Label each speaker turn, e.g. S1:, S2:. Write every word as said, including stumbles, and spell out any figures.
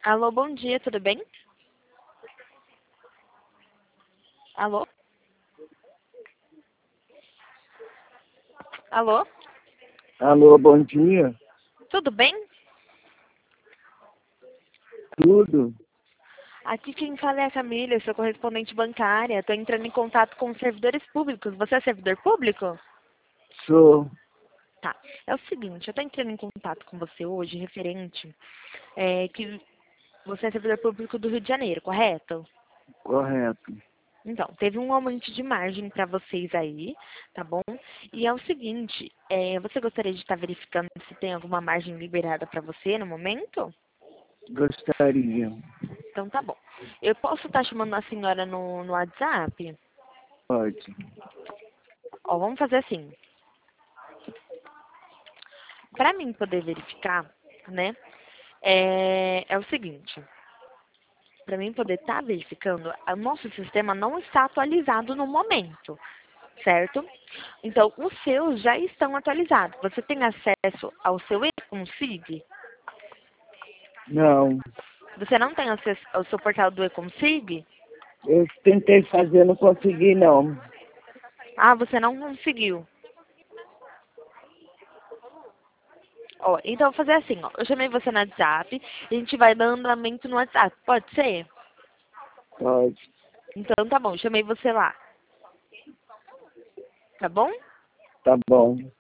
S1: Alô, bom dia, tudo bem? Alô? Alô?
S2: Alô, bom dia.
S1: Tudo bem?
S2: Tudo?
S1: Aqui quem fala é a Camila, eu sou correspondente bancária. Estou entrando em contato com os servidores públicos. Você é servidor público?
S2: Sou.
S1: Tá. É o seguinte, eu estou entrando em contato com você hoje, referente, é, que você é servidor público do Rio de Janeiro, correto?
S2: Correto.
S1: Então, teve um aumento de margem para vocês aí, tá bom? E é o seguinte, é, você gostaria de estar verificando se tem alguma margem liberada para você no momento?
S2: Gostaria.
S1: Então tá bom. Eu posso estar chamando a senhora no, no WhatsApp?
S2: Pode.
S1: Ó, vamos fazer assim. Para mim poder verificar, né? É, é o seguinte. Para mim poder estar verificando, o nosso sistema não está atualizado no momento, certo? Então, os seus já estão atualizados. Você tem acesso ao seu eConsig?
S2: Não.
S1: Você não tem acesso ao seu portal do eConsig?
S2: Eu tentei fazer, não consegui, não.
S1: Ah, você não conseguiu. Ó, então eu vou fazer assim, ó. Eu chamei você no WhatsApp e a gente vai dando andamento no WhatsApp. Pode ser?
S2: Pode.
S1: Então tá bom, chamei você lá. Tá bom?
S2: Tá bom.